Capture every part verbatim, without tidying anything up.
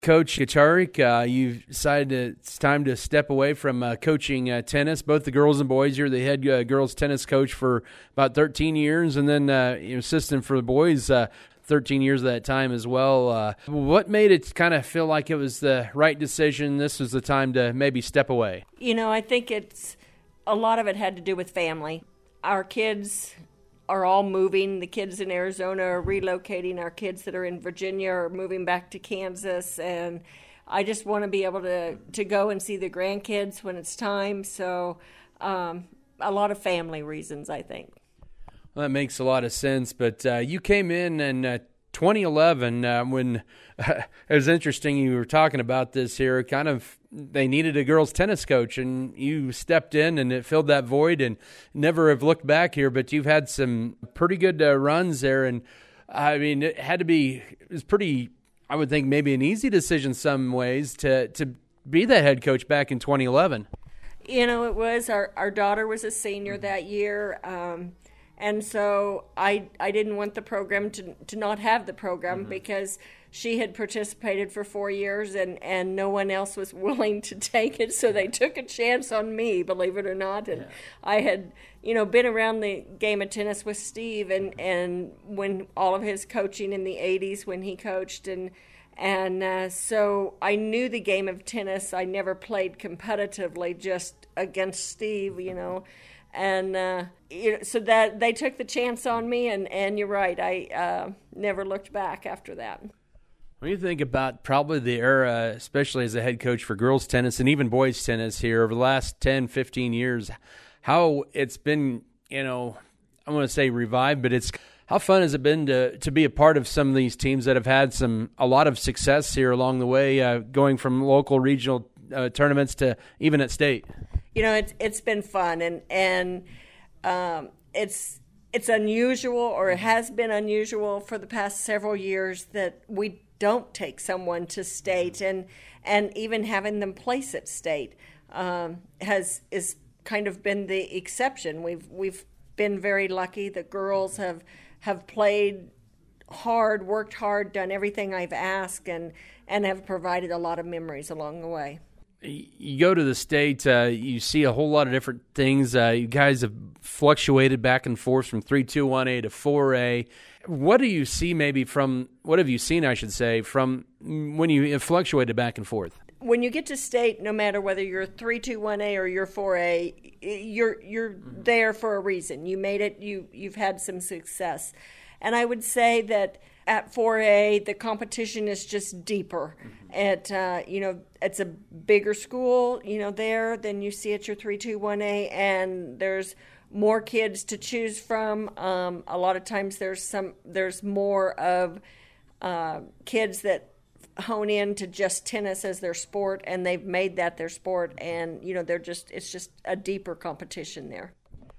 Coach Kacharik, uh, you've decided to, it's time to step away from uh, coaching uh, tennis, both the girls and boys. You're the head uh, girls tennis coach for about thirteen years, and then uh, you're assistant for the boys uh, thirteen years of that time as well. Uh, what made it kind of feel like it was the right decision? This was the time to maybe step away. You know, I think it's a lot of it had to do with family. Our kids are all moving. The kids in Arizona are relocating. Our kids that are in Virginia are moving back to Kansas. And I just want to be able to, to go and see the grandkids when it's time. So um, a lot of family reasons, I think. Well, that makes a lot of sense. But uh, you came in in uh, twenty eleven uh, when uh, it was interesting. You were talking about this here. Kind of they needed a girls tennis coach, and you stepped in and it filled that void, and never have looked back here. But you've had some pretty good uh, runs there, and I mean it had to be it was pretty. I would think maybe an easy decision some ways to to be the head coach back in twenty eleven. You know, it was our our daughter was a senior that year. Um, And so I I didn't want the program to to not have the program mm-hmm. because she had participated for four years and, and no one else was willing to take it. So they took a chance on me, believe it or not. And yeah. I had, you know, been around the game of tennis with Steve and, and when all of his coaching in the eighties when he coached. And, and uh, so I knew the game of tennis. I never played competitively, just against Steve, you know. And uh, you know, so that they took the chance on me, and, and you're right, I uh, never looked back after that. When you think about probably the era, especially as a head coach for girls tennis and even boys tennis here over the last ten, fifteen years, how it's been, you know, I want to say revived, but it's how fun has it been to, to be a part of some of these teams that have had some a lot of success here along the way, uh, going from local, regional uh, tournaments to even at state? You know, it's it's been fun, and and um, it's it's unusual, or it has been unusual for the past several years that we don't take someone to state, and and even having them place at state um, has is kind of been the exception. We've we've been very lucky. The girls have have played hard, worked hard, done everything I've asked, and and have provided a lot of memories along the way. You go to the state, uh, you see a whole lot of different things. Uh, you guys have fluctuated back and forth from three two one A to four A. What do you see maybe from, what have you seen, I should say, from when you have fluctuated back and forth? When you get to state, no matter whether you're three two one A or you're four A, you're you're mm-hmm. there for a reason. You made it, you, you've had some success. And I would say that at four A, the competition is just deeper. Mm-hmm. At uh, you know, it's a bigger school, you know, there than you see at your three two one A, and there's more kids to choose from. Um, a lot of times, there's some, there's more of uh, kids that hone in to just tennis as their sport, and they've made that their sport, and you know, they're just, it's just a deeper competition there.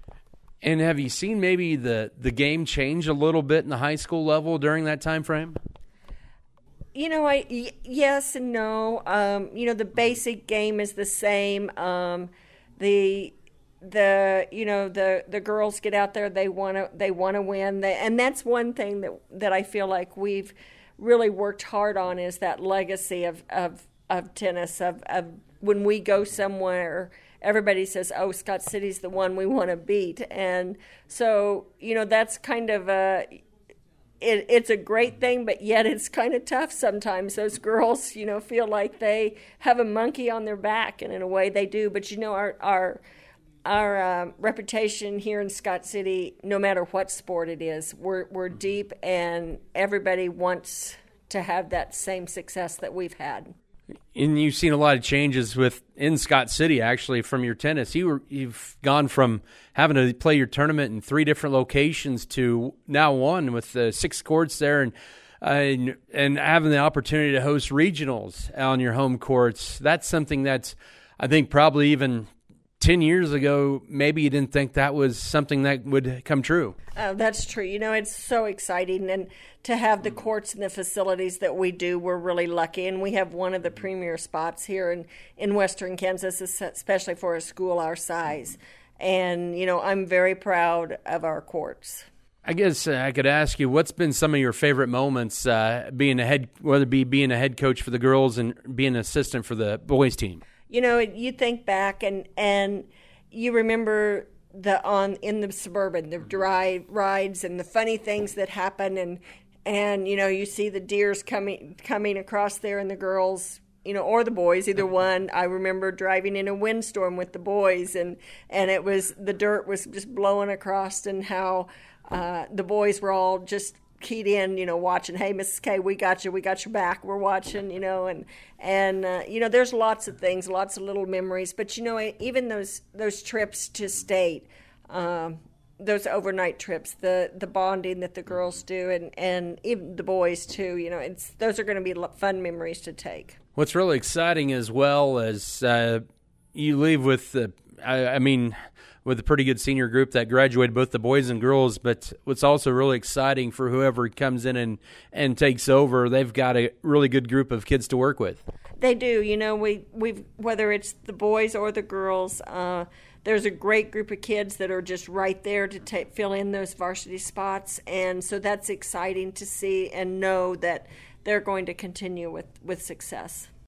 And have you seen maybe the, the game change a little bit in the high school level during that time frame? You know, I y- yes and no. Um, you know, the basic game is the same. Um, the the you know the, the girls get out there. They want to they want to win. They, and that's one thing that that I feel like we've really worked hard on is that legacy of of, of tennis. Of, of when we go somewhere, everybody says, "Oh, Scott City's the one we want to beat," and so you know that's kind of a. It, it's a great thing, but yet it's kind of tough sometimes. Those girls, you know, feel like they have a monkey on their back, and in a way they do. But you know, our our our uh, reputation here in Scott City, no matter what sport it is, we're we're deep, and everybody wants to have that same success that we've had. And you've seen a lot of changes with in Scott City, actually, from your tennis. You were, you've gone from having to play your tournament in three different locations to now one with uh, six courts there, and, uh, and and having the opportunity to host regionals on your home courts. That's something that's, I think, probably even ten years ago, maybe you didn't think that was something that would come true. Uh, that's true. You know, it's so exciting. And to have the courts and the facilities that we do, we're really lucky. And we have one of the premier spots here in, in western Kansas, especially for a school our size. And, you know, I'm very proud of our courts. I guess uh, I could ask you, what's been some of your favorite moments uh, being a head, whether it be being a head coach for the girls and being an assistant for the boys team? You know, you think back and and you remember the on in the Suburban, the dry rides and the funny things that happen, and and you know, you see the deers coming coming across there, and the girls, you know, or the boys, either one. I remember driving in a windstorm with the boys, and and it was the dirt was just blowing across, and how uh, the boys were all just keyed in, you know, watching. Hey, Missus K, we got you, we got your back. We're watching, you know, and and uh, you know, there's lots of things, lots of little memories. But you know, even those those trips to state, um, those overnight trips, the the bonding that the girls do, and and even the boys too. You know, it's those are going to be fun memories to take. What's really exciting as well is uh, you leave with the, I, I mean, with a pretty good senior group that graduated, both the boys and girls. But what's also really exciting for whoever comes in and, and takes over, they've got a really good group of kids to work with. They do. You know, we we've whether it's the boys or the girls, uh, there's a great group of kids that are just right there to take, fill in those varsity spots, and so that's exciting to see and know that they're going to continue with, with success.